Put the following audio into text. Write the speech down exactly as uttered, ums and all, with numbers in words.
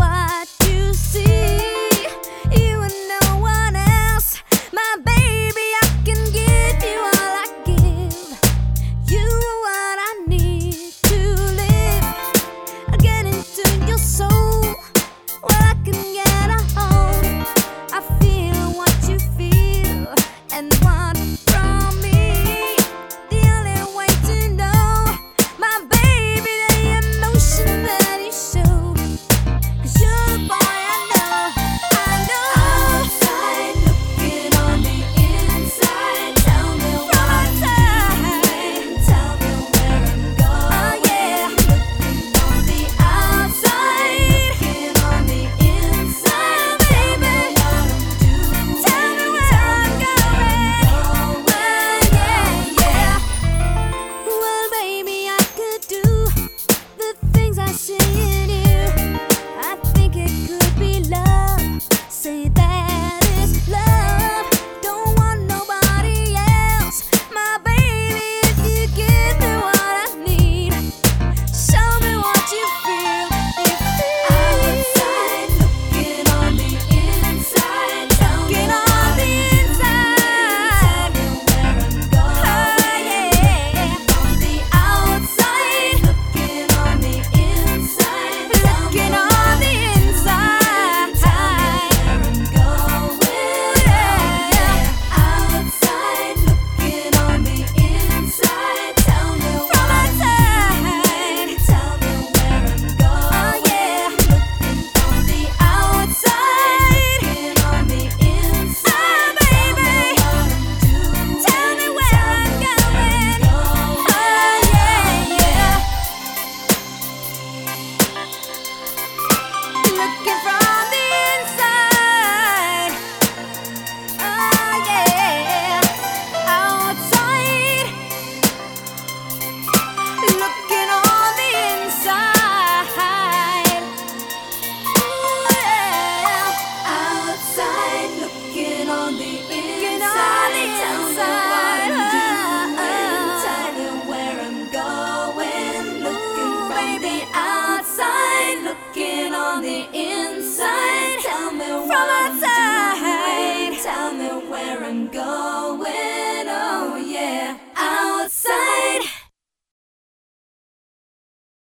what you see. You and no one else, my baby. I can give you all I give. You are what I need to live. Get into your soul, where I can get a hold. I feel what you feel and want from me. The only way to know, my baby, the emotion that you show. 'Cause you're the boy I know, I know. Outside looking on the inside, tell me what I'm doing, tell me where I'm going. Oh yeah, looking on the outside, looking on the inside, baby, tell me what I'm doing. Tell me where I'm going. Yeah, yeah. Well, baby, I could do the things I see in you. I think it could be love. Say that it's love. Don't want nobody else, my baby. If you give me what I need, show me what you feel. You feel outside, looking on the inside, looking on the inside. Tell me where I'm going. Oh yeah, on the outside, looking on the inside, looking on the inside. Tell me where I'm going. Yeah, outside, looking on the inside. Tell me from outside. Tell me where I'm going. Oh yeah, looking on the outside, looking on the inside, baby. Tell me where I'm going. Oh yeah, yeah. Looking from the inside. Oh yeah, outside. Looking on the inside. Ooh, yeah. Outside, looking on the inside. Tell me where I'm going. Looking from the outside, looking on the inside. Tell me from outside. Tell me where I'm going.